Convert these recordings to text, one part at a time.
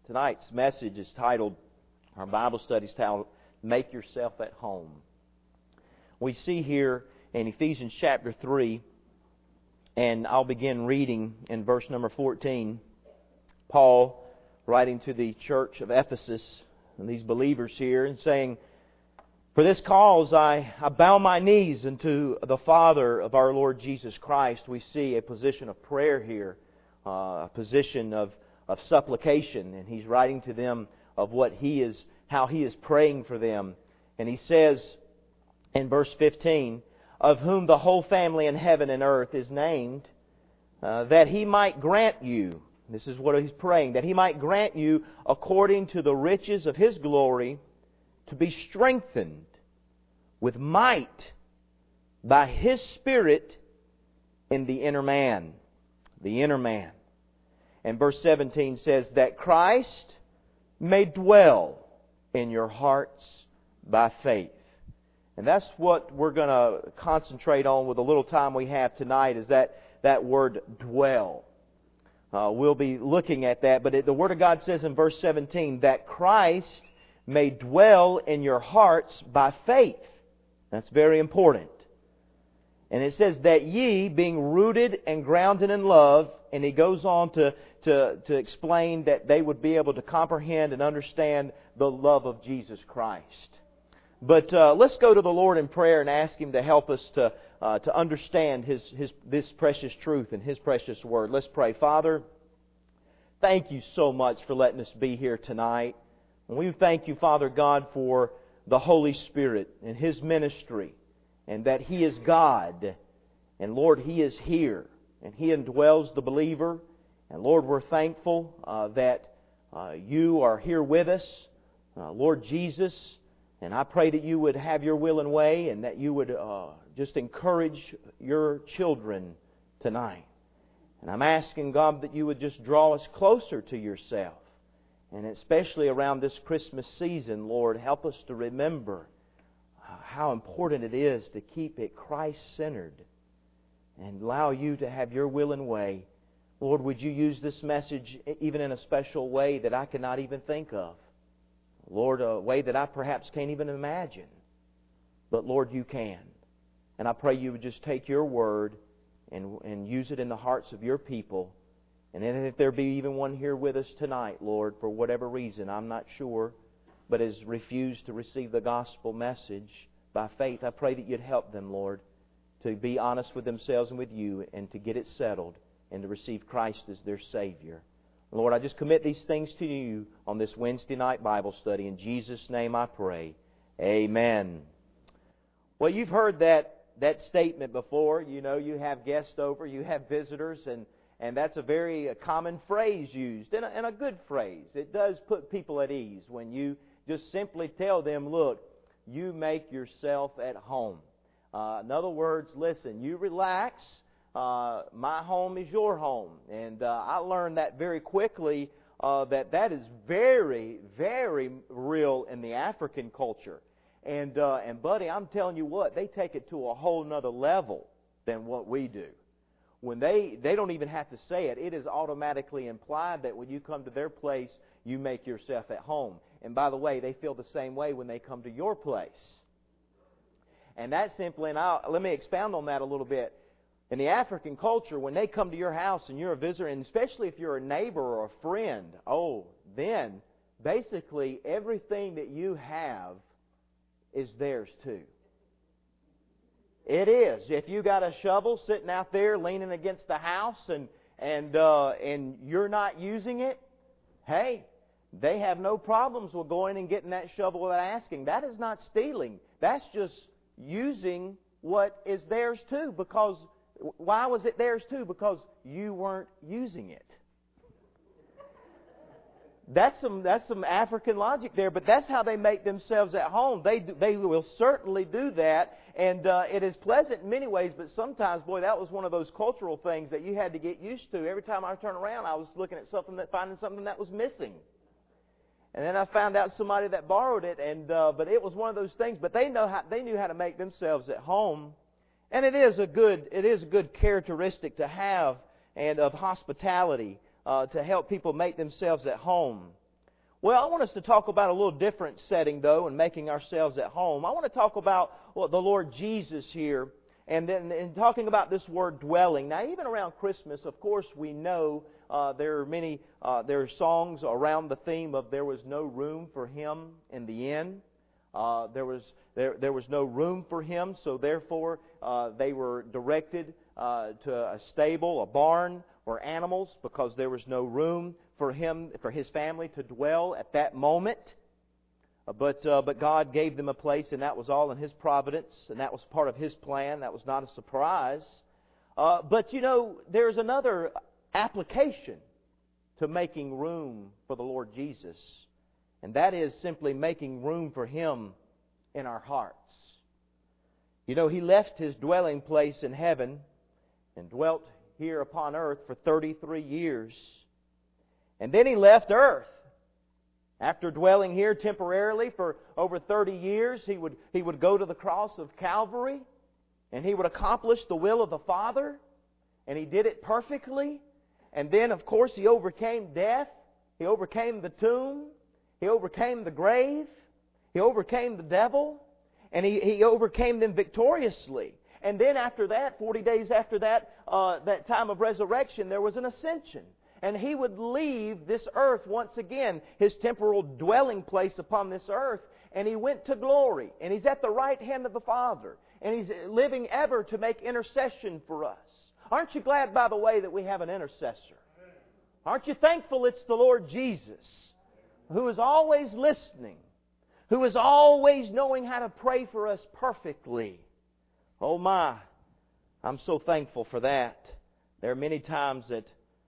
Tonight's message is titled, our Bible study is titled, Make Yourself at Home. We see here in Ephesians chapter 3, and I'll begin reading in verse number 14, Paul writing to the church of Ephesus, and these believers here, and saying, "For this cause I bow my knees unto the Father of our Lord Jesus Christ." We see a position of prayer here, a position of supplication, and he's writing to them of how he is praying for them. And he says in verse 15, "Of whom the whole family in heaven and earth is named, that He might grant you," this is what he's praying, "that He might grant you according to the riches of His glory to be strengthened with might by His Spirit in the inner man." The inner man. And verse 17 says, "That Christ may dwell in your hearts by faith." And that's what we're going to concentrate on with the little time we have tonight, is that word dwell. We'll be looking at that, but the Word of God says in verse 17, "That Christ may dwell in your hearts by faith." That's very important. And it says, "That ye, being rooted and grounded in love," and he goes on to explain that they would be able to comprehend and understand the love of Jesus Christ. But let's go to the Lord in prayer and ask Him to help us to understand this precious truth and His precious Word. Let's pray. Father, thank You so much for letting us be here tonight. And we thank You, Father God, for the Holy Spirit and His ministry, and that He is God. And Lord, He is here, and He indwells the believer. And Lord, we're thankful that You are here with us, Lord Jesus. And I pray that You would have Your will and way, and that You would just encourage Your children tonight. And I'm asking, God, that You would just draw us closer to Yourself. And especially around this Christmas season, Lord, help us to remember how important it is to keep it Christ-centered and allow You to have Your will and way. Lord, would You use this message even in a special way that I cannot even think of. Lord, a way that I perhaps can't even imagine. But Lord, You can. And I pray You would just take Your Word and use it in the hearts of Your people. And then if there be even one here with us tonight, Lord, for whatever reason, I'm not sure, but has refused to receive the gospel message by faith, I pray that You'd help them, Lord, to be honest with themselves and with You, and to get it settled and to receive Christ as their Savior. Lord, I just commit these things to You on this Wednesday night Bible study. In Jesus' name I pray. Amen. Well, you've heard that statement before. You know, you have guests over, you have visitors, and that's a very common phrase used, and a good phrase. It does put people at ease when you just simply tell them, "Look, you make yourself at home." In other words, listen, you relax. My home is your home. And I learned that very quickly, that is very, very real in the African culture. And buddy, I'm telling you what, they take it to a whole nother level than what we do. When they don't even have to say it, it is automatically implied that when you come to their place, you make yourself at home. And by the way, they feel the same way when they come to your place. And that simply, let me expound on that a little bit. In the African culture, when they come to your house and you're a visitor, and especially if you're a neighbor or a friend, then basically everything that you have is theirs too. It is. If you got a shovel sitting out there leaning against the house and you're not using it, hey, they have no problems with going and getting that shovel without asking. That is not stealing. That's just using what is theirs too. Because why was it theirs too? Because you weren't using it. That's some African logic there, but that's how they make themselves at home. They will certainly do that, and it is pleasant in many ways, but sometimes, boy, that was one of those cultural things that you had to get used to. Every time I turned around, I was looking at finding something that was missing. And then I found out somebody that borrowed it, but it was one of those things. But they knew how to make themselves at home. And it is a good characteristic to have, and of hospitality, to help people make themselves at home. Well, I want us to talk about a little different setting, though, and making ourselves at home. I want to talk about the Lord Jesus here, and then in talking about this word dwelling. Now, even around Christmas, of course, we know there are songs around the theme of there was no room for Him in the inn. There was no room for Him, so therefore they were directed to a stable, a barn, or animals, because there was no room for Him, for His family to dwell at that moment. But God gave them a place, and that was all in His providence, and that was part of His plan. That was not a surprise. But you know, there's another application to making room for the Lord Jesus, and that is simply making room for Him in our hearts. You know, He left His dwelling place in heaven and dwelt here upon earth for 33 years. And then He left earth. After dwelling here temporarily for over 30 years, He would go to the cross of Calvary, and He would accomplish the will of the Father, and He did it perfectly. And then, of course, He overcame death. He overcame the tomb. He overcame the grave. He overcame the devil. And He overcame them victoriously. And then after that, 40 days after that, that time of resurrection, there was an ascension. And He would leave this earth once again, His temporal dwelling place upon this earth, and He went to glory. And He's at the right hand of the Father. And He's living ever to make intercession for us. Aren't you glad, by the way, that we have an intercessor? Aren't you thankful it's the Lord Jesus, who is always listening, who is always knowing how to pray for us perfectly? Oh my, I'm so thankful for that. There are many times that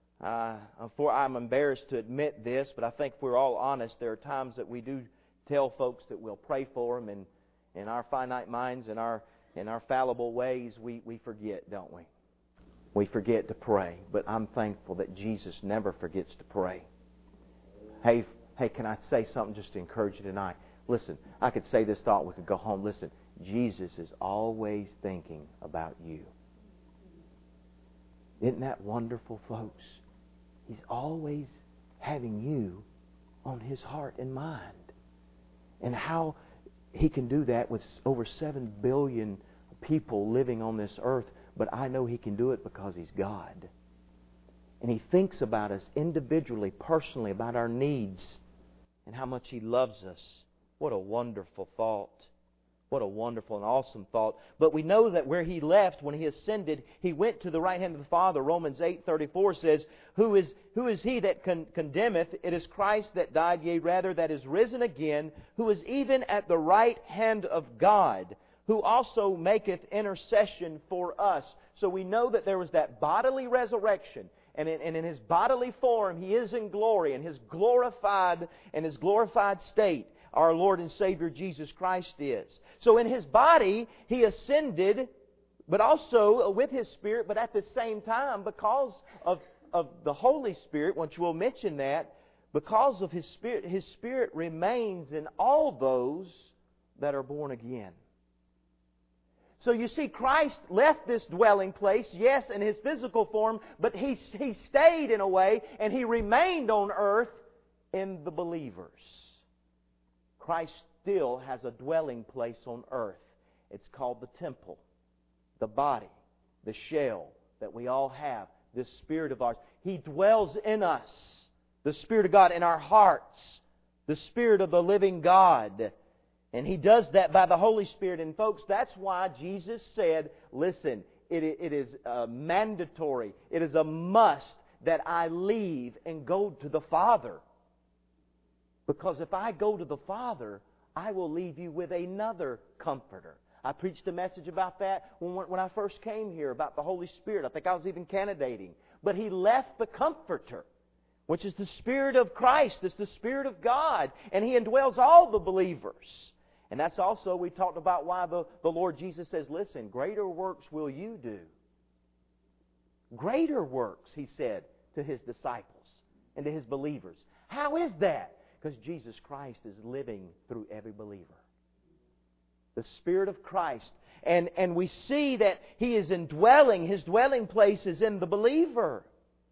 I'm embarrassed to admit this, but I think if we're all honest, there are times that we do tell folks that we'll pray for them, and in our finite minds, in our fallible ways, we forget, don't we? We forget to pray, but I'm thankful that Jesus never forgets to pray. Hey, can I say something just to encourage you tonight? Listen, I could say this thought, we could go home. Listen, Jesus is always thinking about you. Isn't that wonderful, folks? He's always having you on His heart and mind. And how He can do that with over 7 billion people living on this earth, but I know He can do it because He's God. And He thinks about us individually, personally, about our needs, and how much He loves us. What a wonderful thought. What a wonderful and awesome thought. But we know that where He left, when He ascended, He went to the right hand of the Father. Romans 8:34 says, Who is He that condemneth? It is Christ that died, yea, rather, that is risen again, who is even at the right hand of God, who also maketh intercession for us. So we know that there was that bodily resurrection. And in His bodily form, He is in glory, in His glorified state, our Lord and Savior Jesus Christ is. So in His body, He ascended, but also with His Spirit, but at the same time, because of the Holy Spirit, which we'll mention that, because of His Spirit remains in all those that are born again. So you see, Christ left this dwelling place, yes, in His physical form, but He stayed in a way, and He remained on earth in the believers. Christ still has a dwelling place on earth. It's called the temple, the body, the shell that we all have, this Spirit of ours. He dwells in us, the Spirit of God, in our hearts, the Spirit of the living God. And He does that by the Holy Spirit. And folks, that's why Jesus said, listen, it is mandatory, it is a must that I leave and go to the Father. Because if I go to the Father, I will leave you with another Comforter. I preached a message about that when I first came here, about the Holy Spirit. I think I was even candidating. But He left the Comforter, which is the Spirit of Christ. It's the Spirit of God. And He indwells all the believers. And that's also, we talked about why the Lord Jesus says, listen, greater works will you do. Greater works, He said to His disciples and to His believers. How is that? Because Jesus Christ is living through every believer. The Spirit of Christ. And we see that He is indwelling, His dwelling place is in the believer.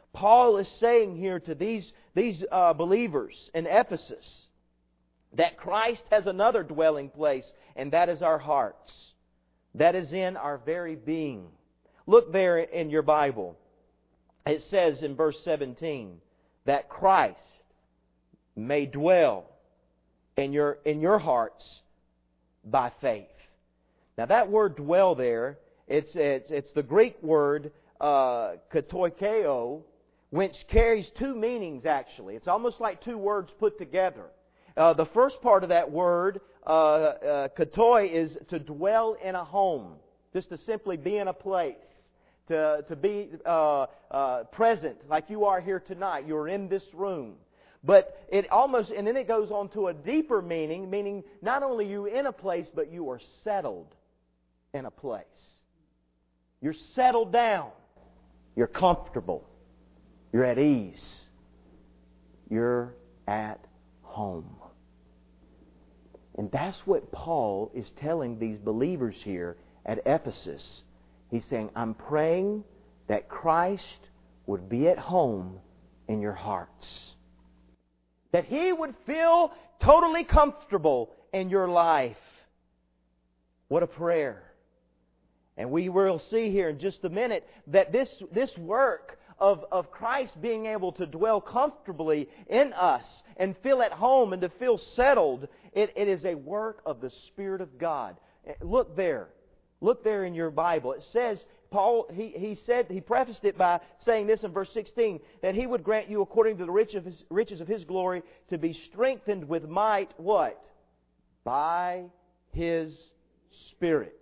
Paul is saying here to these believers in Ephesus that Christ has another dwelling place, and that is our hearts. That is in our very being. Look there in your Bible. It says in verse 17 that Christ may dwell in your hearts by faith. Now that word dwell there, it's the Greek word katoikeo, which carries two meanings actually. It's almost like two words put together. The first part of that word, katoi, is to dwell in a home. Just to simply be in a place. To be present like you are here tonight. You're in this room. But and then it goes on to a deeper meaning not only you in a place, but you are settled in a place. You're settled down. You're comfortable. You're at ease. You're at home. And that's what Paul is telling these believers here at Ephesus. He's saying, I'm praying that Christ would be at home in your hearts. That He would feel totally comfortable in your life. What a prayer. And we will see here in just a minute that this work of Christ being able to dwell comfortably in us and feel at home and to feel settled, it is a work of the Spirit of God. Look there. Look there in your Bible. It says, Paul, he prefaced it by saying this in verse 16, that He would grant you according to the riches of His glory to be strengthened with might, what? By His Spirit.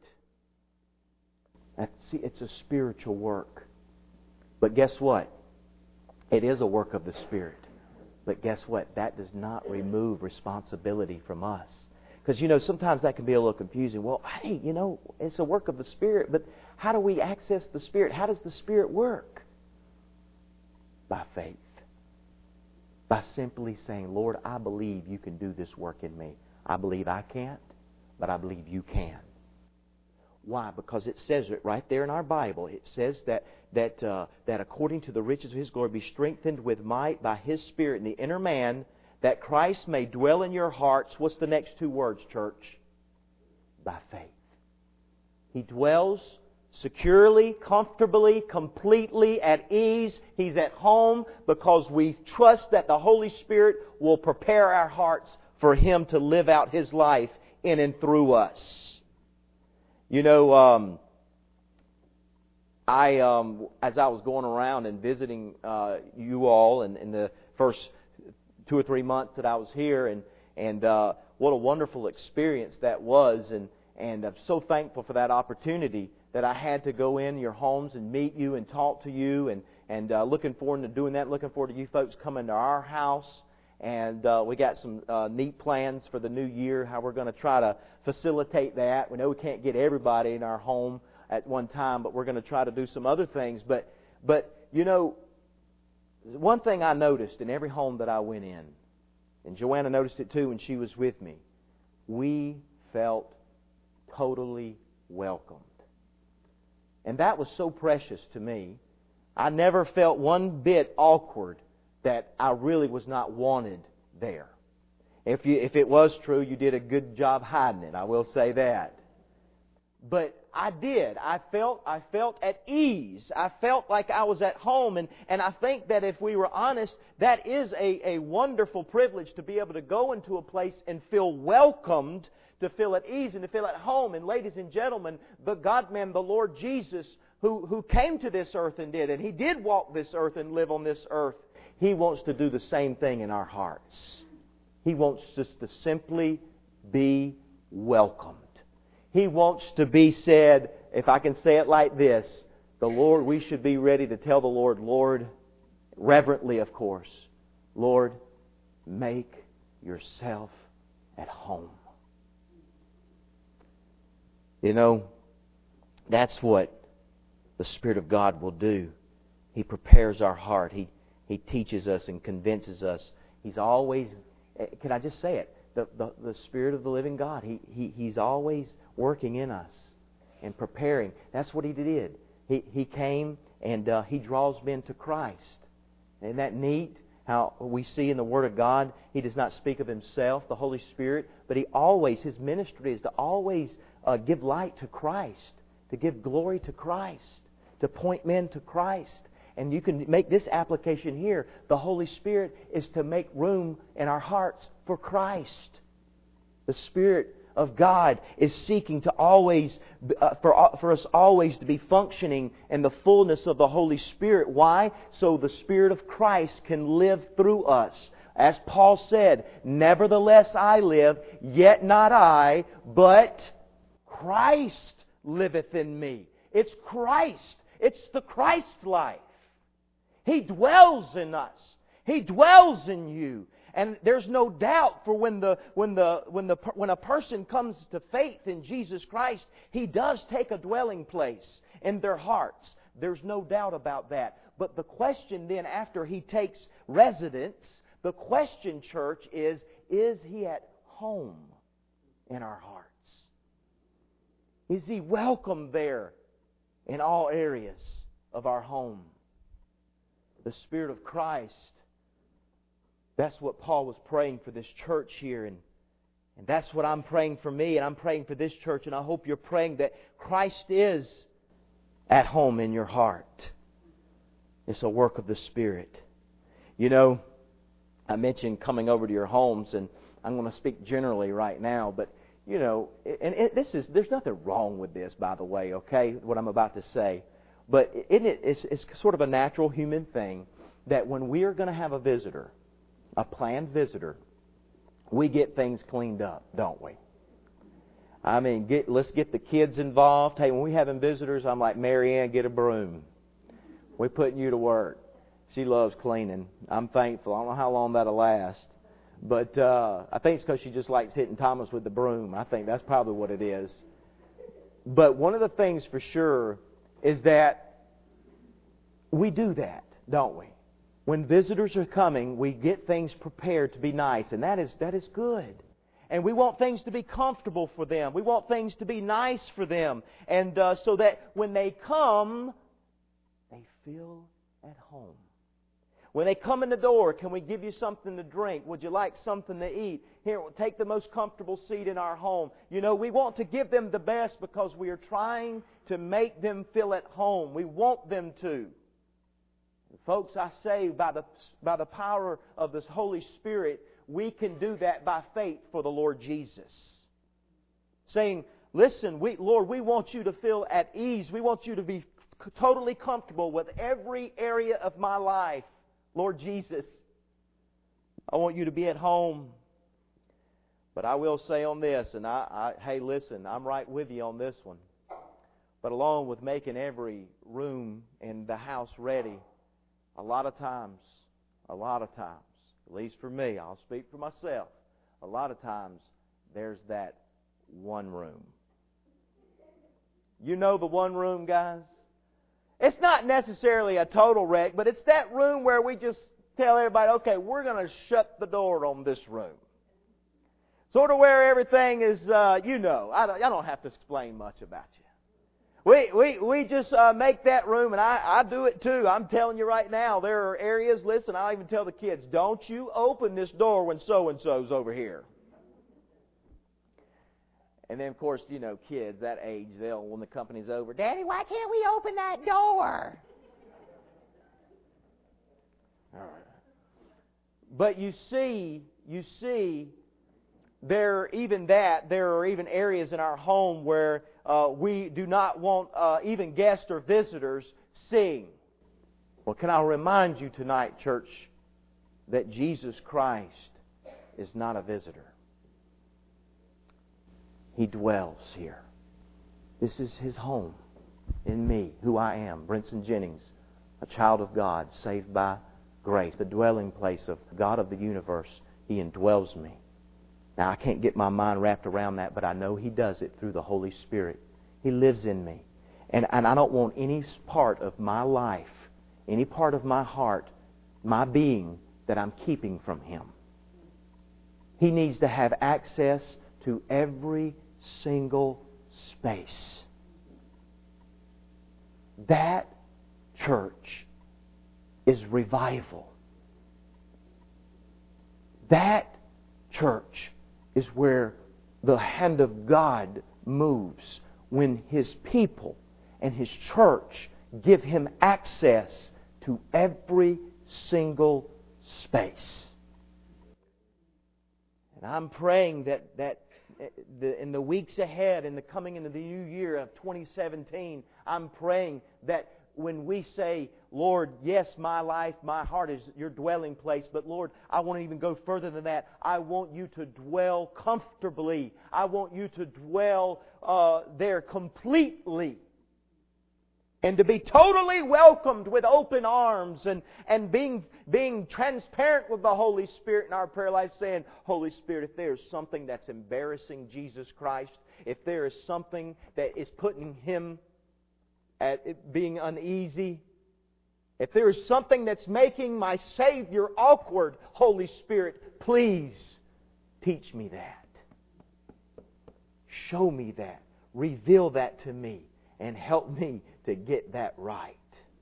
See, it's a spiritual work. But guess what? It is a work of the Spirit. But guess what? That does not remove responsibility from us. Because, sometimes that can be a little confusing. Well, hey, it's a work of the Spirit, but how do we access the Spirit? How does the Spirit work? By faith. By simply saying, Lord, I believe You can do this work in me. I believe I can't, but I believe You can. Why? Because it says it right there in our Bible. It says that according to the riches of His glory be strengthened with might by His Spirit in the inner man, that Christ may dwell in your hearts. What's the next two words, church? By faith. He dwells securely, comfortably, completely at ease. He's at home because we trust that the Holy Spirit will prepare our hearts for Him to live out His life in and through us. As I was going around and visiting you all in the first 2 or 3 months that I was here, and what a wonderful experience that was, and I'm so thankful for that opportunity that I had to go in your homes and meet you and talk to you, and looking forward to doing that. Looking forward to you folks coming to our house, and we got some neat plans for the new year, how we're going to try to facilitate that. We know we can't get everybody in our home at one time, but we're going to try to do some other things. But one thing I noticed in every home that I went in, and Joanna noticed it too when she was with me, we felt totally welcomed. And that was so precious to me. I never felt one bit awkward that I really was not wanted there. If it was true, you did a good job hiding it. I will say that. But I did. I felt at ease. I felt like I was at home. And I think that if we were honest, that is a wonderful privilege to be able to go into a place and feel welcomed, to feel at ease and to feel at home. And ladies and gentlemen, the God-man, the Lord Jesus, who came to this earth and did, and He did walk this earth and live on this earth, He wants to do the same thing in our hearts. He wants us to simply be welcomed. He wants to be said, if I can say it like this, we should be ready to tell the Lord, reverently of course, Lord, make Yourself at home. That's what the Spirit of God will do. He prepares our heart. He teaches us and convinces us. He's always, can I just say it? The Spirit of the living God, He's always working in us and preparing. That's what He did. He came and He draws men to Christ. Isn't that neat? How we see in the Word of God, He does not speak of Himself, the Holy Spirit, but His ministry is to always give light to Christ, to give glory to Christ, to point men to Christ. And you can make this application here. The Holy Spirit is to make room in our hearts for Christ. The Spirit of God is seeking to always, for us always to be functioning in the fullness of the Holy Spirit. Why? So the Spirit of Christ can live through us. As Paul said, "Nevertheless I live, yet not I, but Christ liveth in me." It's Christ. It's the Christ life. He dwells in us. He dwells in you. And there's no doubt for when a person comes to faith in Jesus Christ, He does take a dwelling place in their hearts. There's no doubt about that. But the question then, after He takes residence, the question, church, is He at home in our hearts? Is He welcome there in all areas of our home? The Spirit of Christ. That's what Paul was praying for this church here. And that's what I'm praying for me, and I'm praying for this church. And I hope you're praying that Christ is at home in your heart. It's a work of the Spirit. You know, I mentioned coming over to your homes, and I'm going to speak generally right now. But, you know, there's nothing wrong with this, by the way, okay, what I'm about to say. But it's sort of a natural human thing that when we are going to have a visitor, a planned visitor, we get things cleaned up, don't we? I mean, let's get the kids involved. Hey, when we're having visitors, I'm like, "Mary Ann, get a broom. We're putting you to work." She loves cleaning. I'm thankful. I don't know how long that'll last. But I think it's because she just likes hitting Thomas with the broom. I think that's probably what it is. But one of the things for sure is that we do that, don't we? When visitors are coming, we get things prepared to be nice, and that is good. And we want things to be comfortable for them. We want things to be nice for them. And so that when they come, they feel at home. When they come in the door, "Can we give you something to drink? Would you like something to eat? Here, take the most comfortable seat in our home." You know, we want to give them the best because we are trying to make them feel at home. We want them to. Folks, I say by the power of this Holy Spirit, we can do that by faith for the Lord Jesus. Saying, "Listen, Lord, we want you to feel at ease. We want you to be totally comfortable with every area of my life. Lord Jesus, I want you to be at home." But I will say on this, and hey, listen, I'm right with you on this one. But along with making every room in the house ready, a lot of times, at least for me, I'll speak for myself, a lot of times there's that one room. You know the one room, guys? It's not necessarily a total wreck, but it's that room where we just tell everybody, "Okay, we're going to shut the door on this room." Sort of where everything is, I don't have to explain much about you. We just make that room, and I do it too. I'm telling you right now, there are areas, listen, I'll even tell the kids, "Don't you open this door when so-and-so's over here." And then, of course, you know, kids that age, when the company's over, "Daddy, why can't we open that door?" All right. But you see, there are even areas in our home where we do not want even guests or visitors seeing. Well, can I remind you tonight, church, that Jesus Christ is not a visitor. He dwells here. This is His home in me, who I am, Brinson Jennings, a child of God, saved by grace, the dwelling place of God of the universe. He indwells me. Now, I can't get my mind wrapped around that, but I know He does it through the Holy Spirit. He lives in me. And I don't want any part of my life, any part of my heart, my being, that I'm keeping from Him. He needs to have access to every single space. That, church, is revival. That church is where the hand of God moves when His people and His church give Him access to every single space. And I'm praying that in the weeks ahead, in the coming into the new year of 2017, I'm praying that when we say, Lord, yes, my life, my heart is your dwelling place, but Lord, I want to even go further than that. I want you to dwell comfortably. I want you to dwell there completely. And to be totally welcomed with open arms and being transparent with the Holy Spirit in our prayer life, saying, Holy Spirit, if there is something that's embarrassing Jesus Christ, if there is something that is putting Him at it being uneasy, if there is something that's making my Savior awkward, Holy Spirit, please teach me that. Show me that. Reveal that to me. And help me to get that right.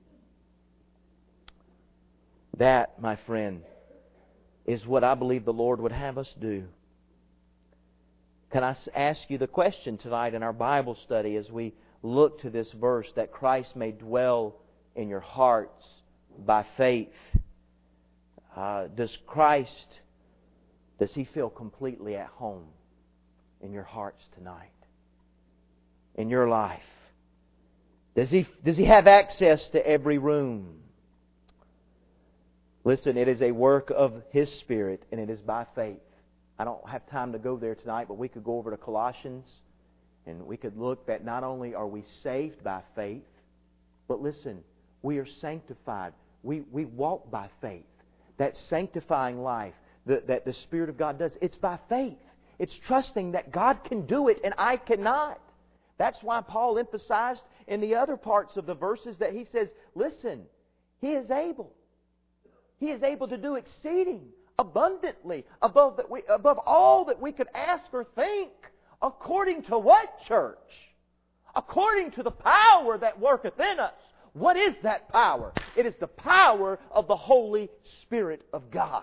That, my friend, is what I believe the Lord would have us do. Can I ask you the question tonight in our Bible study as we look to this verse, that Christ may dwell in your hearts by faith? Does He feel completely at home in your hearts tonight? In your life? Does He have access to every room? Listen, it is a work of His Spirit, and it is by faith. I don't have time to go there tonight, but we could go over to Colossians, and we could look that not only are we saved by faith, but listen, we are sanctified. We walk by faith. That sanctifying life that the Spirit of God does, it's by faith. It's trusting that God can do it and I cannot. That's why Paul emphasized in the other parts of the verses that he says, listen, He is able. He is able to do exceeding abundantly above all that we could ask or think. According to what, church? According to the power that worketh in us. What is that power? It is the power of the Holy Spirit of God.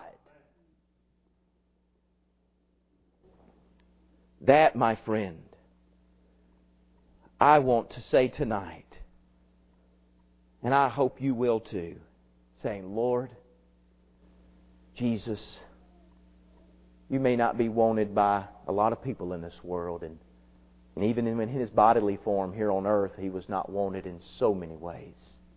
That, my friend, I want to say tonight, and I hope you will too, saying, Lord, Jesus, You may not be wanted by a lot of people in this world, and even in His bodily form here on earth, He was not wanted in so many ways.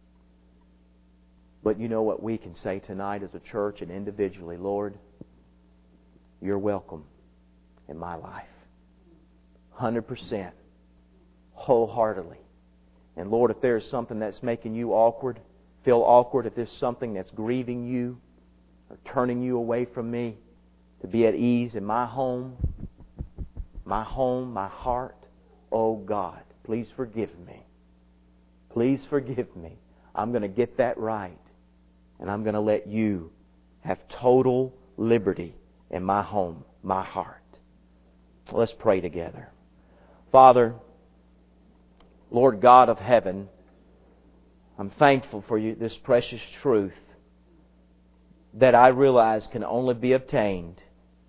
But you know what we can say tonight as a church and individually, Lord, You're welcome in my life. 100%. Wholeheartedly. And Lord, if there's something that's making you awkward, feel awkward, if there's something that's grieving you or turning you away from me, to be at ease in my home, my heart, oh God, please forgive me. Please forgive me. I'm going to get that right. And I'm going to let You have total liberty in my home, my heart. Let's pray together. Father, Lord God of heaven, I'm thankful for You, this precious truth that I realize can only be obtained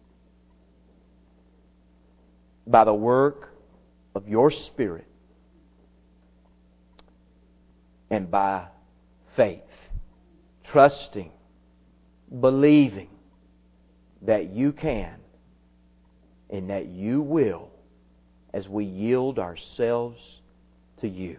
by the work of Your Spirit and by faith, trusting, believing that You can and that You will, as we yield ourselves to You.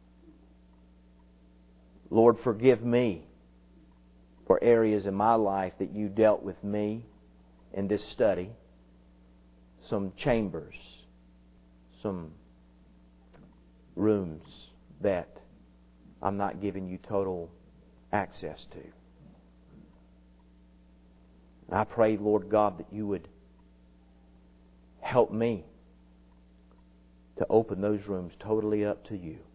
Lord, forgive me for areas in my life that You dealt with me in this study. Some chambers, some rooms that I'm not giving You total access to. I pray, Lord God, that You would help me to open those rooms totally up to You.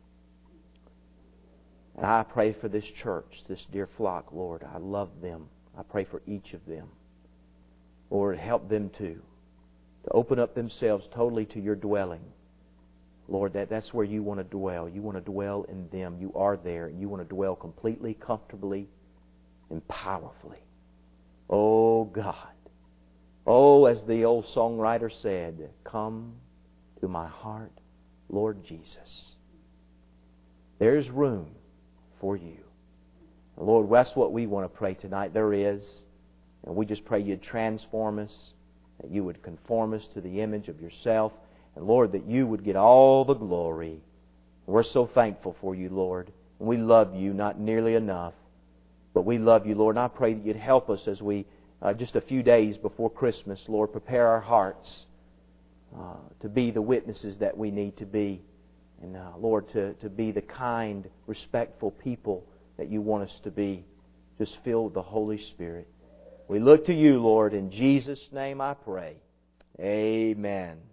And I pray for this church, this dear flock, Lord. I love them. I pray for each of them. Lord, help them to open up themselves totally to Your dwelling. Lord, that's where You want to dwell. You want to dwell in them. You are there. You want to dwell completely, comfortably and powerfully. Oh God. Oh, as the old songwriter said, come to my heart, Lord Jesus. There's room for you. Lord, that's what we want to pray tonight. There is. And we just pray You'd transform us, that You would conform us to the image of Yourself, and Lord, that You would get all the glory. We're so thankful for You, Lord. And we love You not nearly enough, but we love You, Lord. And I pray that You'd help us as we, just a few days before Christmas, Lord, prepare our hearts to be the witnesses that we need to be. And Lord, to be the kind, respectful people that You want us to be, just filled with the Holy Spirit. We look to You, Lord. In Jesus' name I pray. Amen.